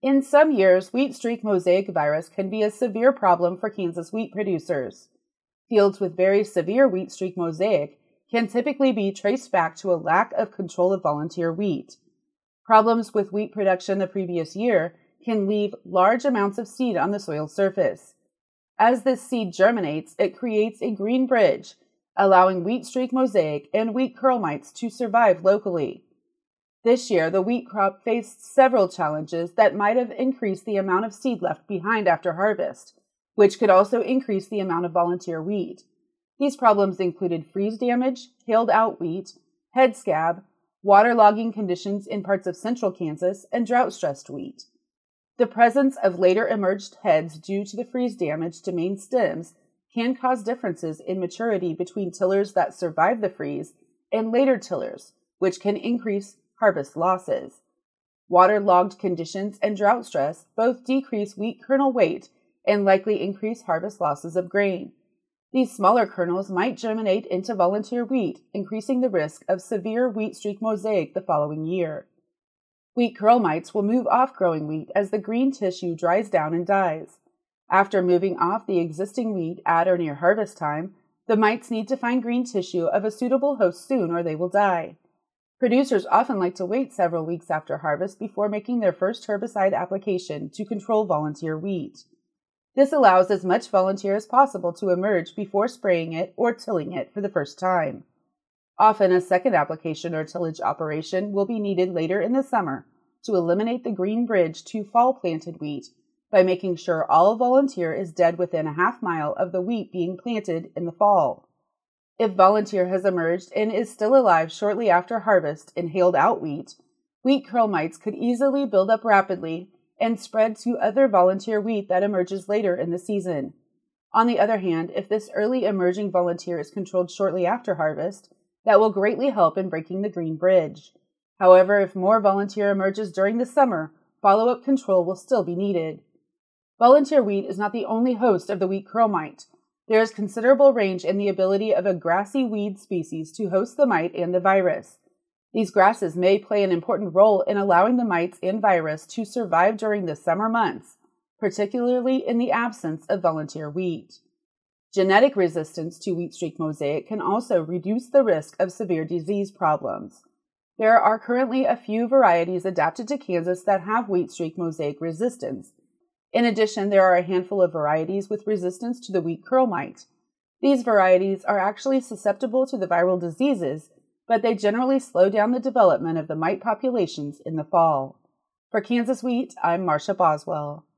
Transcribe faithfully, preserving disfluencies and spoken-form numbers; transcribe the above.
In some years, wheat streak mosaic virus can be a severe problem for Kansas wheat producers. Fields with very severe wheat streak mosaic can typically be traced back to a lack of control of volunteer wheat. Problems with wheat production the previous year can leave large amounts of seed on the soil surface. As this seed germinates, it creates a green bridge, allowing wheat streak mosaic and wheat curl mites to survive locally. This year, the wheat crop faced several challenges that might have increased the amount of seed left behind after harvest, which could also increase the amount of volunteer wheat. These problems included freeze damage, hailed-out wheat, head scab, waterlogging conditions in parts of central Kansas, and drought-stressed wheat. The presence of later emerged heads due to the freeze damage to main stems can cause differences in maturity between tillers that survive the freeze and later tillers, which can increase harvest losses. Waterlogged conditions and drought stress both decrease wheat kernel weight and likely increase harvest losses of grain. These smaller kernels might germinate into volunteer wheat, increasing the risk of severe wheat streak mosaic the following year. Wheat curl mites will move off growing wheat as the green tissue dries down and dies. After moving off the existing wheat at or near harvest time, the mites need to find green tissue of a suitable host soon or they will die. Producers often like to wait several weeks after harvest before making their first herbicide application to control volunteer wheat. This allows as much volunteer as possible to emerge before spraying it or tilling it for the first time. Often a second application or tillage operation will be needed later in the summer to eliminate the green bridge to fall-planted wheat by making sure all volunteer is dead within a half mile of the wheat being planted in the fall. If volunteer has emerged and is still alive shortly after harvest in hailed-out wheat, wheat curl mites could easily build up rapidly and spread to other volunteer wheat that emerges later in the season. On the other hand, if this early emerging volunteer is controlled shortly after harvest, that will greatly help in breaking the green bridge. However, if more volunteer emerges during the summer, follow-up control will still be needed. Volunteer wheat is not the only host of the wheat curl mite. There is considerable range in the ability of a grassy weed species to host the mite and the virus. These grasses may play an important role in allowing the mites and virus to survive during the summer months, particularly in the absence of volunteer wheat. Genetic resistance to wheat streak mosaic can also reduce the risk of severe disease problems. There are currently a few varieties adapted to Kansas that have wheat streak mosaic resistance. In addition, there are a handful of varieties with resistance to the wheat curl mite. These varieties are actually susceptible to the viral diseases, but they generally slow down the development of the mite populations in the fall. For Kansas Wheat, I'm Marcia Boswell.